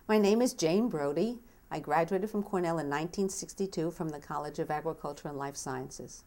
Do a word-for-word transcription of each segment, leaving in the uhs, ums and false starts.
My name is Jane Brody. I graduated from Cornell in nineteen sixty-two from the College of Agriculture and Life Sciences.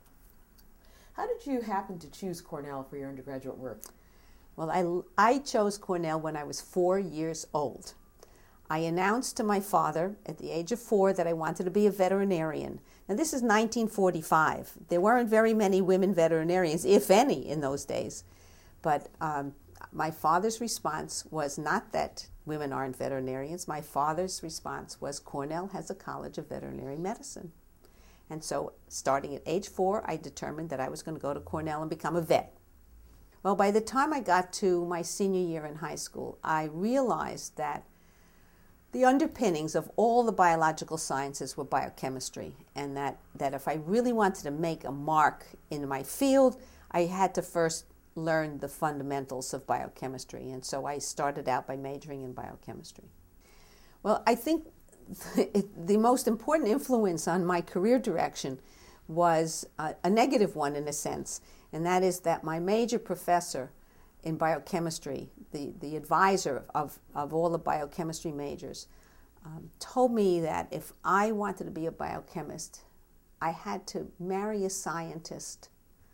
How did you happen to choose Cornell for your undergraduate work? Well, I, I chose Cornell when I was four years old. I announced to my father at the age of four that I wanted to be a veterinarian. Now, this is nineteen forty-five. There weren't very many women veterinarians, if any, in those days. But um, my father's response was not that women aren't veterinarians. My father's response was Cornell has a college of veterinary medicine. And so starting at age four, I determined that I was going to go to Cornell and become a vet. Well, by the time I got to my senior year in high school, I realized that the underpinnings of all the biological sciences were biochemistry, and that, that if I really wanted to make a mark in my field, I had to first learn the fundamentals of biochemistry. And so I started out by majoring in biochemistry. Well, I think the most important influence on my career direction was a, a negative one in a sense, and that is that my major professor in biochemistry, the, the advisor of, of all the biochemistry majors, um, told me that if I wanted to be a biochemist, I had to marry a scientist.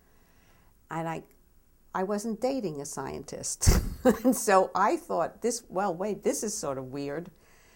And I, I wasn't dating a scientist. And so I thought, this, well, wait, this is sort of weird.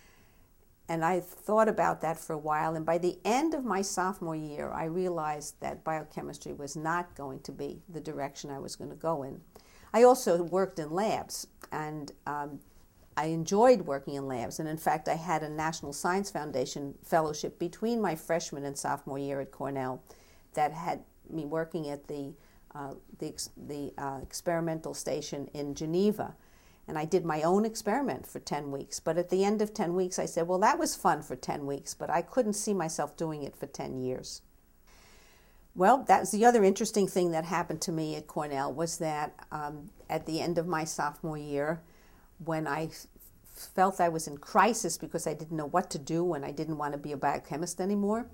And I thought about that for a while, and by the end of my sophomore year, I realized that biochemistry was not going to be the direction I was going to go in. I also worked in labs, and um, I enjoyed working in labs. And in fact, I had a National Science Foundation fellowship between my freshman and sophomore year at Cornell that had me working at the, uh, the, the uh, experimental station in Geneva. And I did my own experiment for ten weeks. But at the end of ten weeks, I said, well, that was fun for ten weeks, but I couldn't see myself doing it for ten years. Well, that's the other interesting thing that happened to me at Cornell was that um, at the end of my sophomore year, when I f- felt I was in crisis because I didn't know what to do and I didn't want to be a biochemist anymore,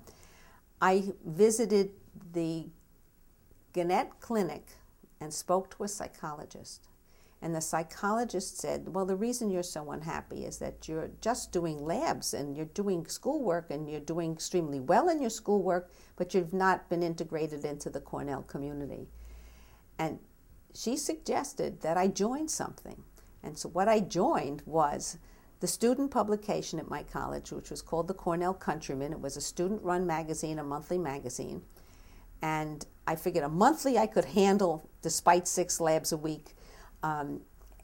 I visited the Gannett Clinic and spoke to a psychologist. And the psychologist said, well, the reason you're so unhappy is that you're just doing labs and you're doing schoolwork and you're doing extremely well in your schoolwork, but you've not been integrated into the Cornell community. And she suggested that I join something. And so what I joined was the student publication at my college, which was called the Cornell Countryman. It was a student-run magazine, a monthly magazine. And I figured a monthly I could handle despite six labs a week. Um,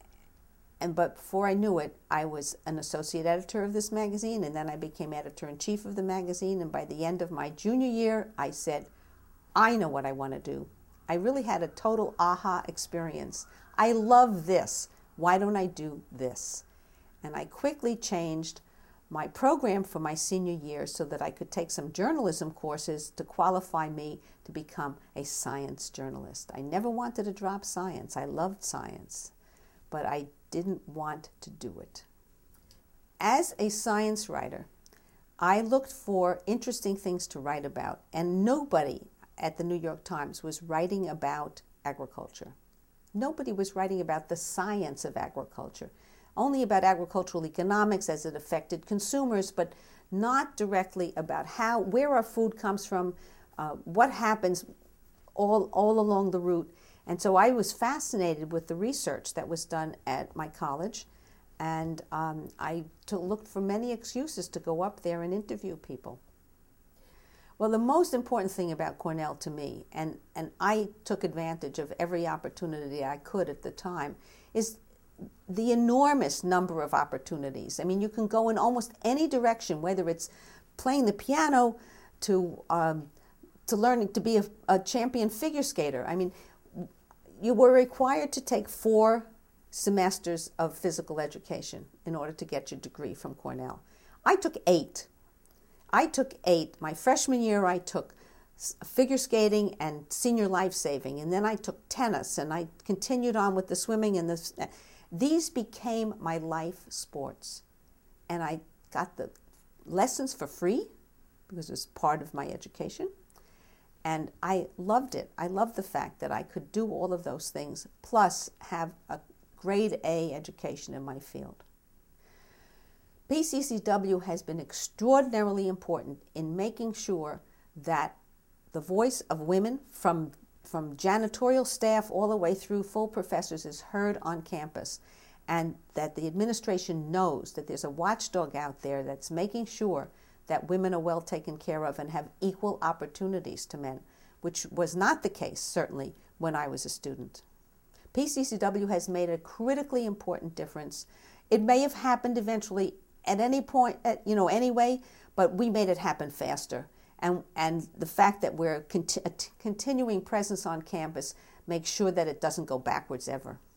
and but before I knew it, I was an associate editor of this magazine, and then I became editor-in-chief of the magazine. And by the end of my junior year, I said, I know what I want to do. I really had a total aha experience. I love this. Why don't I do this? And I quickly changed my program for my senior year so that I could take some journalism courses to qualify me to become a science journalist. I never wanted to drop science. I loved science, but I didn't want to do it. As a science writer, I looked for interesting things to write about, and nobody at the New York Times was writing about agriculture. Nobody was writing about the science of agriculture. Only about agricultural economics as it affected consumers, but not directly about how, where our food comes from, uh, what happens all, all along the route. And so I was fascinated with the research that was done at my college, and um, I to, looked for many excuses to go up there and interview people. Well, the most important thing about Cornell to me, and, and I took advantage of every opportunity I could at the time, is the enormous number of opportunities. I mean, you can go in almost any direction, whether it's playing the piano to um, to learning to be a, a champion figure skater. I mean, you were required to take four semesters of physical education in order to get your degree from Cornell. I took eight. I took eight. My freshman year, I took figure skating and senior life saving, and then I took tennis, and I continued on with the swimming and the. These became my life sports, and I got the lessons for free because it was part of my education, and I loved it. I loved the fact that I could do all of those things, plus have a grade A education in my field. P C C W has been extraordinarily important in making sure that the voice of women from, from janitorial staff all the way through full professors is heard on campus, and that the administration knows that there's a watchdog out there that's making sure that women are well taken care of and have equal opportunities to men, which was not the case, certainly, when I was a student. P C C W has made a critically important difference. It may have happened eventually at any point, at, you know, anyway, but we made it happen faster. And, and the fact that we're conti- a t- continuing presence on campus makes sure that it doesn't go backwards ever.